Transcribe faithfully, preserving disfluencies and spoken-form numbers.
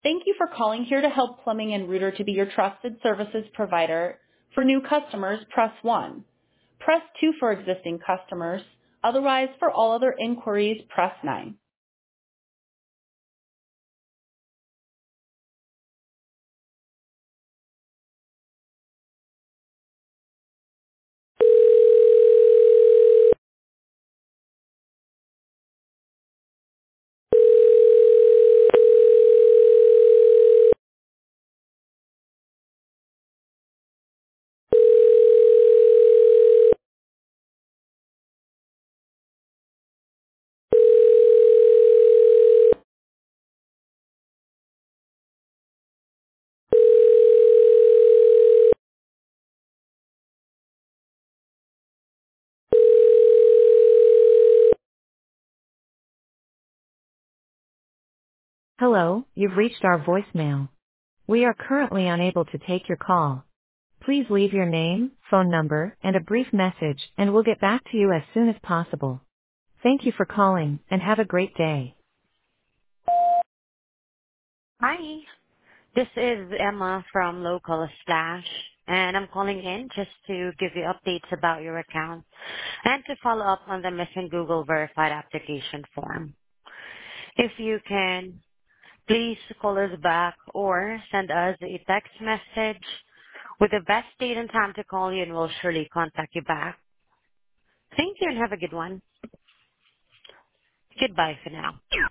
Thank you for calling Here to Help Plumbing and Rooter to be your trusted services provider. For new customers, press one. Press two for existing customers. Otherwise, for all other inquiries, press nine. Hello, you've reached our voicemail. We are currently unable to take your call. Please leave your name, phone number, and a brief message, and we'll get back to you as soon as possible. Thank you for calling, and have a great day. Hi, this is Emma from Local Slash, and I'm calling in just to give you updates about your account and to follow up on the missing Google verified application form. If you can, please call us back or send us a text message with the best date and time to call you, and we'll surely contact you back. Thank you and have a good one. Goodbye for now.